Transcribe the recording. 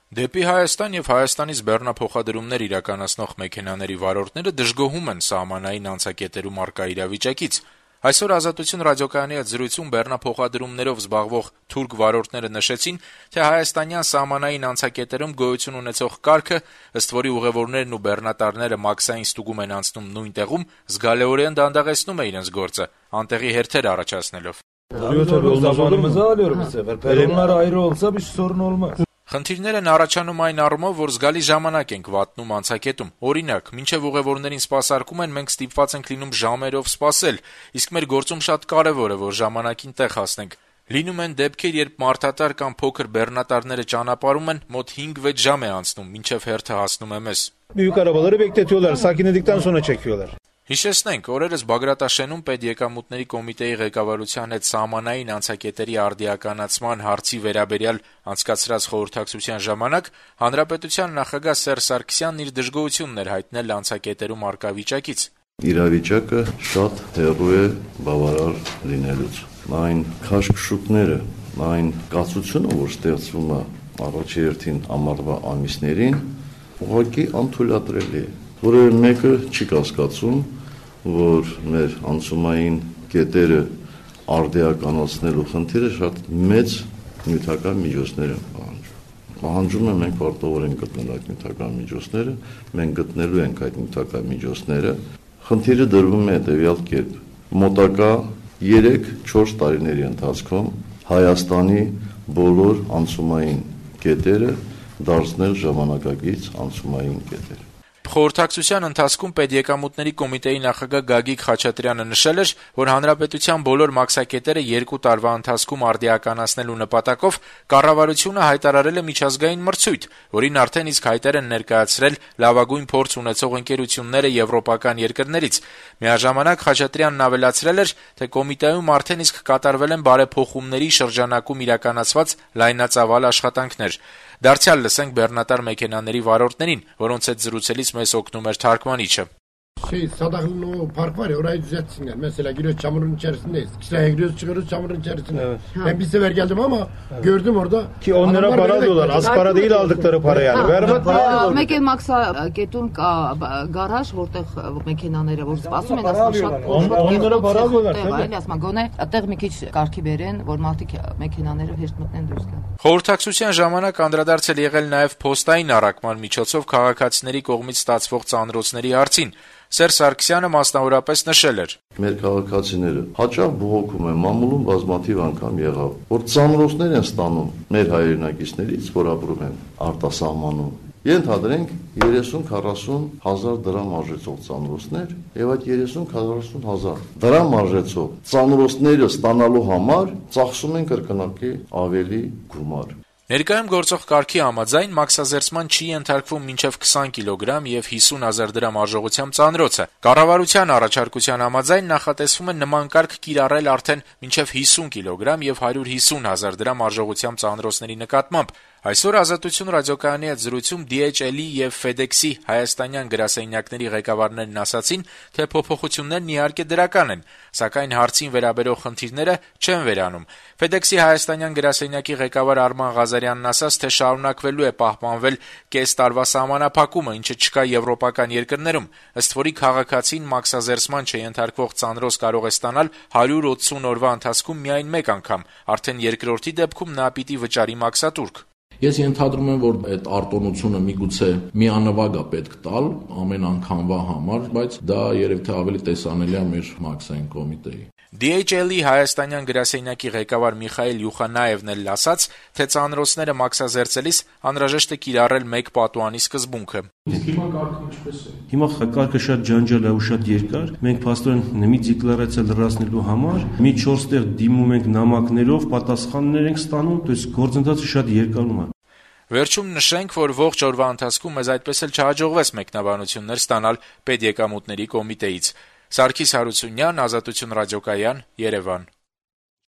Դեպի Հայաստան եւ Հայաստանից բեռնափոխադրումներ իրականացնող մեքենաների վարորդները դժգոհում են սահմանային անցակետերում առկա իրավիճակից։ Այսօր «Ազատություն» ռադիոկայանի հետ զրույցում բեռնափոխադրումներով զբաղվող թուրք վարորդները նշեցին, թե հայաստանյան սահմանային անցակետերում գոյություն ունեցող կարգը, ըստ որի ուղևորներն ու բեռնատարները մաքսային ստուգում են անցնում նույն տեղում, զգալիորեն դանդաղեցնում է իրենց գործը, անտեղի հերթեր առաջացնելով։ Խնդիրներն առաջանում այն առումով, որ զգալի ժամանակ ենք վատնում անցակետում։ Օրինակ, մինչև ուղևորներին սպասարկում են, մենք ստիպված ենք լինում ժամերով սպասել, իսկ մեր գործում շատ կարևոր է, որ ժամանակին տեղ հասնենք։ Լինում են դեպքեր, երբ մարդատար կամ փոքր բեռնատարները ճանապարհում են, մոտ 5-6 ժամ է անցնում, մինչև հերթը հասնում է մեզ։ Հիշեցնենք, օրերս Բագրատաշենում Պետեկամուտների կոմիտեի ղեկավարության հետ սահմանային անցակետերի արդիականացման հարցի վերաբերյալ անցկացրած խորհրդակցության ժամանակ Հանրապետության նախագահ Սերժ Սարգսյանն իր դժգոհությունն էր հայտնել անցակետերում առկա վիճակից։ Իրավիճակը շատ հեռու է բավարար լինելուց։ Այն քաշքշուկները, այն կացությունը, որ ստեղծվում է առաջի հերթին ամառվա ամիսներին, ուղղակի անթույլատրելի է։ Որևէ մեկը չի կասկածում, որ մեր անցումային կետերը արդիականացնելու խնդիրը շատ մեծ նյութական միջոցներ են պահանջում։ Պահանջում են մենք պարտավոր ենք գտնել այդ նյութական միջոցները, մենք գտնելու ենք այդ նյութական միջոցները։ Խնդիրը դրվում է հետևյալ կերպ. մոտակա 3-4 տարիների ընթացքում Հայաստանի բոլոր անցումային կետերը դարձնել ժամանակակից անցումային կետեր։ Խորհրդակցության ընթացքում Պետեկամուտների կոմիտեի նախագահ Գագիկ Խաչատրյանը նշել էր, որ հանրապետության բոլոր մաքսակետերը 2 տարվա ընթացքում արդիականացնելու նպատակով կառավարությունը հայտարարել է միջազգային մրցույթ, որին արդեն իսկ հայտեր են ներկայացրել լավագույն փորձ ունեցող ընկերությունները եվրոպական երկրներից։ Միաժամանակ Խաչատրյանն ավելացրել էր, թե կոմիտեում արդեն իսկ կատարվել են բարեփոխումների շրջանակում իրականացված լայնածավալ աշխատանքներ։ Դարձյալ լսենք բեռնատար մեքենաների վարորդներին, որոնց հետ զրուցելիս մեզ օգնում էր թարգմանիչը։ Սադաղլու park var ya orayı düzeltsinler. Mesela giriyoruz çamurun içerisindeyiz. İşte giriyoruz çıkıyoruz çamurun içerisinde. Evet. Ben bir sefer geldim ama gördüm orada. Ki 10 lira para alıyorlar. Az para değil aldıkları para yani. Vermem para. Մեկ էլ մաքսակետում կա գարաժ, որտեղ մեքենաները որ սպասում են, ասում շատ 10 lira para alıyorlar. Այլ ասում գոնե այդտեղ մի քիչ կարգի բերեն, որ մարդիկ մեքենաներով հեշտ մտնեն դուրս գան։ Խորհրդակցության ժամանակ անդրադարձել եղել նաև փոստային առաքման միջոցով քաղաքացիների կողմից ստացվող ծանրոցների հարցին։ Սերժ Սարգսյանը մասնավորապես նշել էր. Մեր քաղաքացիները հաճախ բողոքում են, մամուլում բազմաթիվ անգամ եղավ, որ ծանրոցներ են ստանում մեր հայրենակիցներից, որ ապրում են արտասահմանում։ Ենթադրենք 30-40 հազար դրամ արժեցող ծանրոցներ եւ այդ 30-40 հազար դրամ արժեցող ծանրոցները ստանալու համար ծախսում են կրկնակի ավելի գումար։ Ներկայում գործող կարգի համաձայն մաքսազերծման չի ենթարկվում մինչև 20 կիլոգրամ եւ 50,000 դրամ արժողությամբ ծանրոցը։ Կառավարության առաջարկության համաձայն նախատեսվում է նման կարգ կիրառել արդեն մինչև 50 կիլոգրամ եւ 150,000 դրամ արժողությամբ ծանրոցների նկատմամբ։ Այսօր Ազատություն ռադիոկայանի հետ զրույցում DHL-ի եւ FedEx-ի հայաստանյան գրասենյակների ղեկավարներն ասացին, թե փոփոխություններն իհարկե դրական են, սակայն հարցին վերաբերող խնդիրները չեն վերանում։ FedEx-ի հայաստանյան գրասենյակի ղեկավար Արման Ղազարյանն ասաց, թե շարունակվելու է պահպանվել կես տարվա սահմանափակումը, ինչը չկա եվրոպական երկրներում, ըստ որի քաղաքացին մաքսազերծման չենթարկվող ծանրոց կարող է ստանալ 180 օրվա ընթացքում միայն մեկ անգամ, արդեն երկրորդի դեպքում նա պիտի վճարի մաքսատուրք։ Ես ենթադրում եմ, որ այդ արտոնությունը միգուցե միանվագ է պետք տալ ամեն անգամվա համար, բայց դա երևի թե ավելի տեսանելի է մեր մաքսային կոմիտեի։ DHL-ի հայաստանյան գրասենյակի ղեկավար Միխայել Յուխանաևն էլ ասաց, թե ծանրոցները մաքսազերծելիս անհրաժեշտ է կիրառել մեկ պատուանի սկզբունքը։ Հիմա կարգը ինչպես է։ Հիմա կարգը շատ ջանջալ է ու շատ երկար։ Մենք փաստորեն մի դեկլարացիա լրացնելու համար մի 4 տեղ դիմում ենք նամակներով, պատասխաններ ենք ստանում, то есть գործընթացը շատ երկարում է։ Վերջում նշենք, որ ողջ օրվա ընթացքում մեզ այդպես էլ չհաջողվեց մեկնաբանություններ ստանալ Պետեկամուտների կոմիտեից։ Սարգիս Հարությունյան, Ազատություն ռադիոկայան, Երևան։